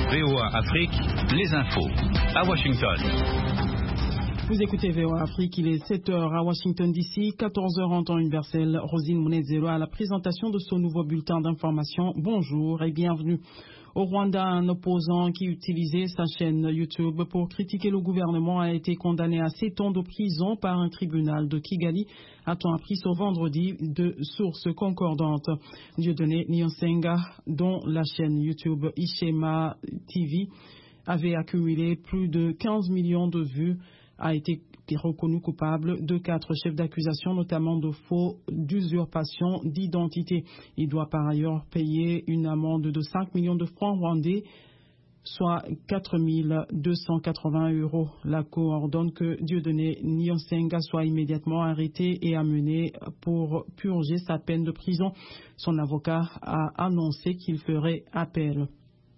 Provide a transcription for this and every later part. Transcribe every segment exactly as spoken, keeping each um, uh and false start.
V O A Afrique, les infos. À Washington. Vous écoutez V O A Afrique, il est sept heures à Washington D C, quatorze heures en temps universel. Rosine Mounezero à la présentation de ce nouveau bulletin d'information. Bonjour et bienvenue. Au Rwanda, un opposant qui utilisait sa chaîne YouTube pour critiquer le gouvernement a été condamné à sept ans de prison par un tribunal de Kigali, a-t-on appris ce vendredi de sources concordantes. Dieudonné Niyonsenga, dont la chaîne YouTube Ishema T V avait accumulé plus de quinze millions de vues, a été reconnu coupable de quatre chefs d'accusation, notamment de faux, d'usurpation d'identité. Il doit par ailleurs payer une amende de cinq millions de francs rwandais, soit quatre mille deux cent quatre-vingts euros. La Cour ordonne que Dieudonné Niyonsenga soit immédiatement arrêté et amené pour purger sa peine de prison. Son avocat a annoncé qu'il ferait appel.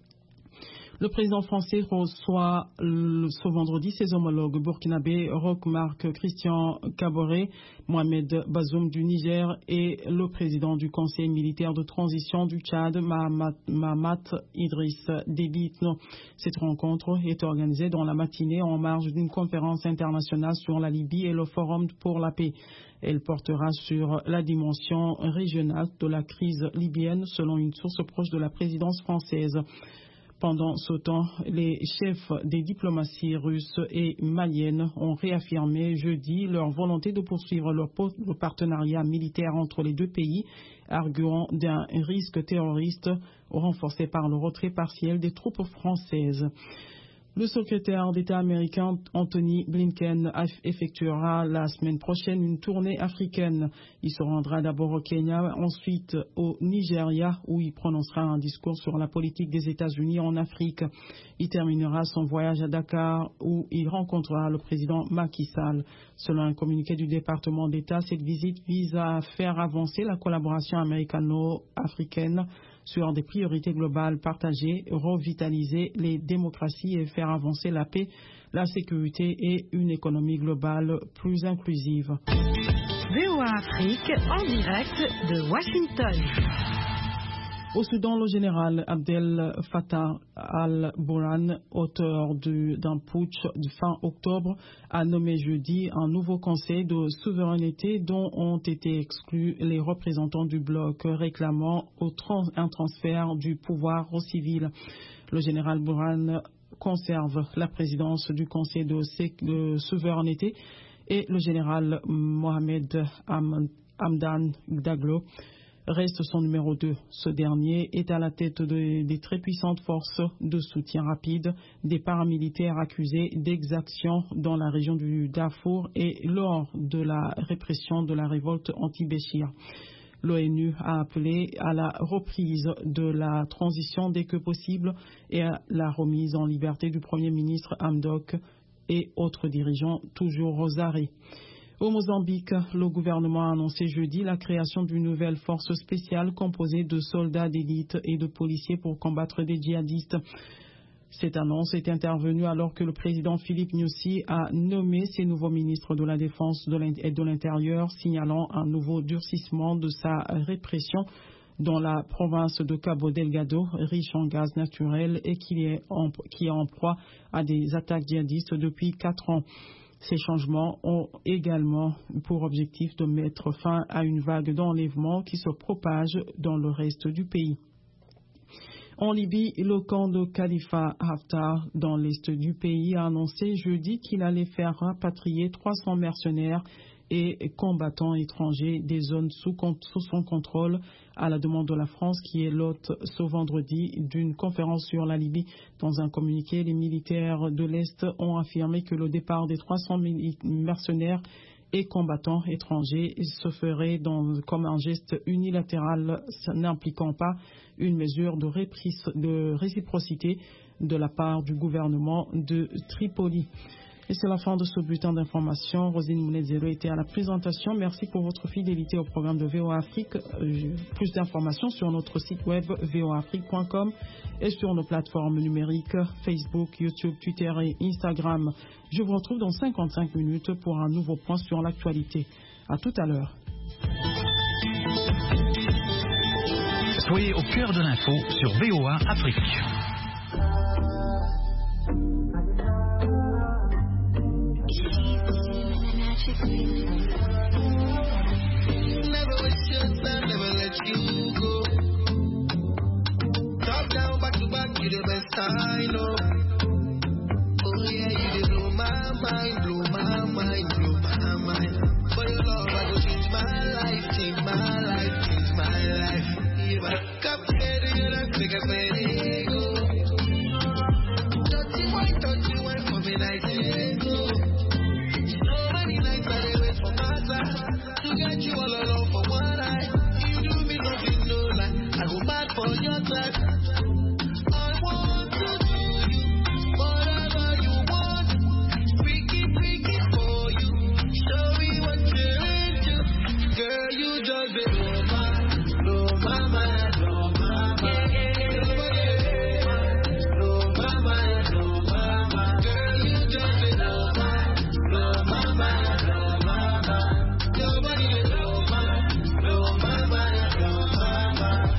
Le président français reçoit ce vendredi ses homologues burkinabés Roch-Marc Christian Kaboré, Mohamed Bazoum du Niger et le président du Conseil militaire de transition du Tchad, Mahamat Idriss Déby Itno. Cette rencontre est organisée dans la matinée en marge d'une conférence internationale sur la Libye et le Forum pour la paix. Elle portera sur la dimension régionale de la crise libyenne, selon une source proche de la présidence française. Pendant ce temps, les chefs des diplomaties russes et maliennes ont réaffirmé jeudi leur volonté de poursuivre leur partenariat militaire entre les deux pays, arguant d'un risque terroriste renforcé par le retrait partiel des troupes françaises. Le secrétaire d'État américain Anthony Blinken effectuera la semaine prochaine une tournée africaine. Il se rendra d'abord au Kenya, ensuite au Nigeria, où il prononcera un discours sur la politique des États-Unis en Afrique. Il terminera son voyage à Dakar, où il rencontrera le président Macky Sall. Selon un communiqué du département d'État, cette visite vise à faire avancer la collaboration américano-africaine sur des priorités globales partagées, revitaliser les démocraties et faire avancer la paix, la sécurité et une économie globale plus inclusive. V O A Afrique en direct de Washington. Au Soudan, le général Abdel Fattah al-Burhan, auteur d'un putsch de fin octobre, a nommé jeudi un nouveau conseil de souveraineté dont ont été exclus les représentants du bloc réclamant un transfert du pouvoir aux civils. Le général Burhan conserve la présidence du conseil de souveraineté et le général Mohamed Hamdan Daglo reste son numéro deux. Ce dernier est à la tête de, des très puissantes forces de soutien rapide des paramilitaires accusés d'exactions dans la région du Darfour et lors de la répression de la révolte anti-Béchir. L'ONU a appelé à la reprise de la transition dès que possible et à la remise en liberté du Premier ministre Hamdok et autres dirigeants toujours aux arrêts. Au Mozambique, le gouvernement a annoncé jeudi la création d'une nouvelle force spéciale composée de soldats d'élite et de policiers pour combattre des djihadistes. Cette annonce est intervenue alors que le président Philippe Nyusi a nommé ses nouveaux ministres de la Défense et de l'Intérieur, signalant un nouveau durcissement de sa répression dans la province de Cabo Delgado, riche en gaz naturel et qui est en, qui est en proie à des attaques djihadistes depuis quatre ans. Ces changements ont également pour objectif de mettre fin à une vague d'enlèvement qui se propage dans le reste du pays. En Libye, le camp de Khalifa Haftar dans l'est du pays a annoncé jeudi qu'il allait faire rapatrier trois cents mercenaires et combattants étrangers des zones sous, sous son contrôle à la demande de la France qui est l'hôte ce vendredi d'une conférence sur la Libye. Dans un communiqué, les militaires de l'Est ont affirmé que le départ des trois cents mercenaires et combattants étrangers se ferait dans, comme un geste unilatéral n'impliquant pas une mesure de, répris, de réciprocité de la part du gouvernement de Tripoli. Et c'est la fin de ce bulletin d'information. Rosine Mounezero était à la présentation. Merci pour votre fidélité au programme de V O A Afrique. Plus d'informations sur notre site web v o a afrique point com et sur nos plateformes numériques Facebook, YouTube, Twitter et Instagram. Je vous retrouve dans cinquante-cinq minutes pour un nouveau point sur l'actualité. À tout à l'heure. Soyez au cœur de l'info sur V O A Afrique. Never waste your time, never let you go. Top down, back to back, you the best I know. Oh yeah, you did blow my mind, blow my mind, blow my mind. For your love, I go change my life, change my life, change my life. If I come here, you don't think I'm ready go. Touch you, why touch you, why for me, night go. So many nights I wait for my time to get you all alone for one night. You do me nothing, no lie. I go mad for your time. I want to do you whatever you want. Freaky, freaky for you. Show me what you're into. Girl, you just be blow my, blow my mind, blow my mind. Blow my mind, blow my mind. Girl, you just be blow my, blow my mind, blow my mind. Nobody blow my, blow my mind, blow my mind.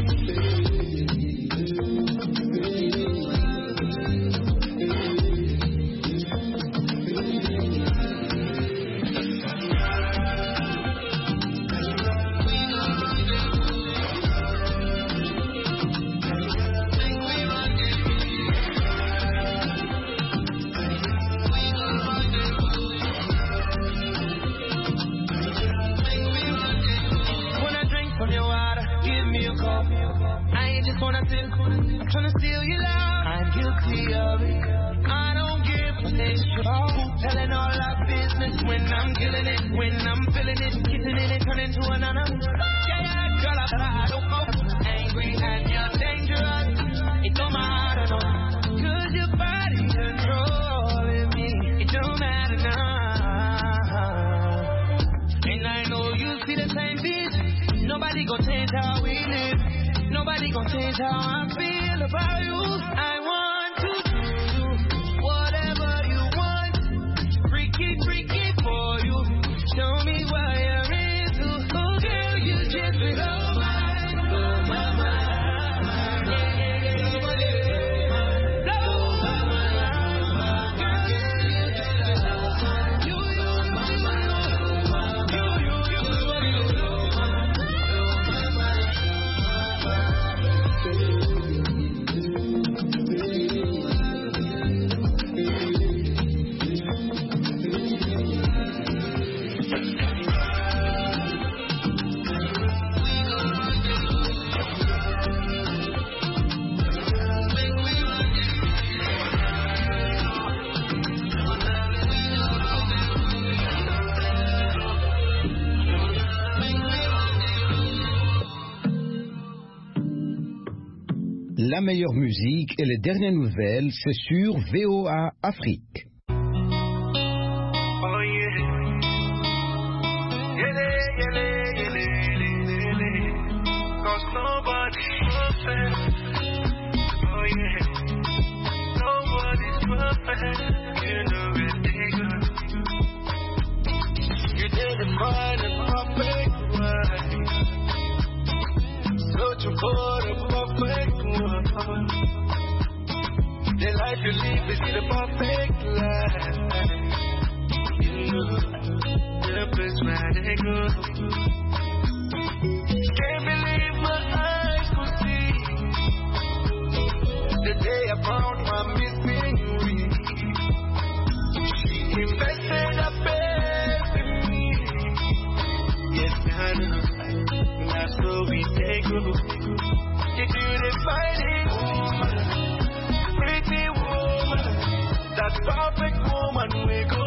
When I drink from your water, give me a cup. I ain't just wanna steal, I'm tryna steal your love. I'm guilty of it. I don't give a shit. Oh, telling all our business when I'm killing it, when I'm feeling it, kissing it, it turn into another. Yeah, yeah, girl, I, I don't go angry and you're dangerous. It don't matter, no, 'cause your body controlling me. It don't matter now. And I know you see the same vision. Nobody gon' change how we live. Nobody gon' change how I feel about you. I want to do whatever you want. Freaky, freaky for you. Show me what you're into. Oh girl, you just blow my, blow my mind. Yeah, yeah, yeah. Blow my mind. Girl, you just blow my mind. You, you, you, you, you, you, blow my mind. La meilleure musique et les dernières nouvelles, c'est sur V O A Afrique. Oh yeah. Yele, yele, yele, yele, yele. 'Cause nobody's perfect. Oh yeah. Nobody's perfect. You know it, nigga. You didn't find a perfect one. Searching for the perfect one. The life you live is the perfect life. You know the place where they go. Can't believe my eyes could see the day I found my missing ring. She invested her best in me. Yes, I know. That's where we take go. If you the fighting woman, pretty woman, that perfect woman we go